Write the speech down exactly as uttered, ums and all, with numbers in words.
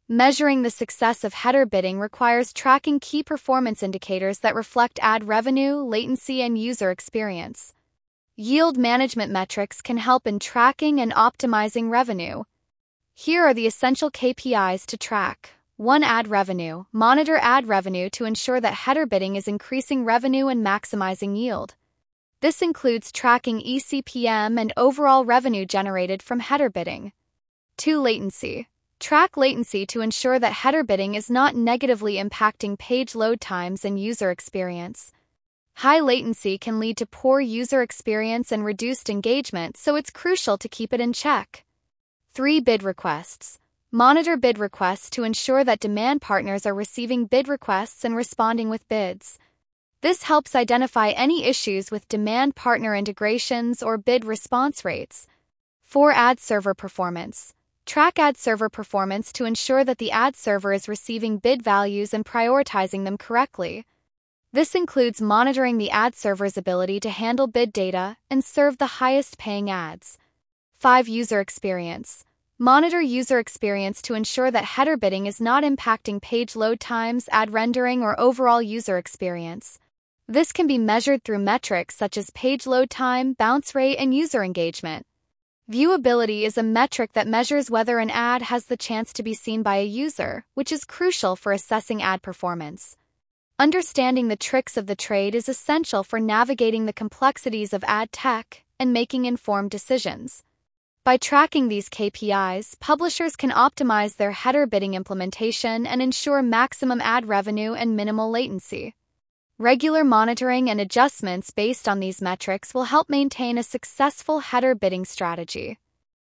Measuring the success of header bidding requires tracking key performance indicators that reflect ad revenue, latency, and user experience. Yield management metrics can help in tracking and optimizing revenue. Here are the essential K P Is to track. one Ad revenue. Monitor ad revenue to ensure that header bidding is increasing revenue and maximizing yield. This includes tracking E C P M and overall revenue generated from header bidding. two Latency. Track latency to ensure that header bidding is not negatively impacting page load times and user experience. High latency can lead to poor user experience and reduced engagement, so it's crucial to keep it in check. three Bid requests. Monitor bid requests to ensure that demand partners are receiving bid requests and responding with bids. This helps identify any issues with demand partner integrations or bid response rates. four Ad server performance. Track ad server performance to ensure that the ad server is receiving bid values and prioritizing them correctly. This includes monitoring the ad server's ability to handle bid data and serve the highest paying ads. five User experience. Monitor user experience to ensure that header bidding is not impacting page load times, ad rendering, or overall user experience. This can be measured through metrics such as page load time, bounce rate, and user engagement. Viewability is a metric that measures whether an ad has the chance to be seen by a user, which is crucial for assessing ad performance. Understanding the tricks of the trade is essential for navigating the complexities of ad tech and making informed decisions. By tracking these K P Is, publishers can optimize their header bidding implementation and ensure maximum ad revenue and minimal latency. Regular monitoring and adjustments based on these metrics will help maintain a successful header bidding strategy.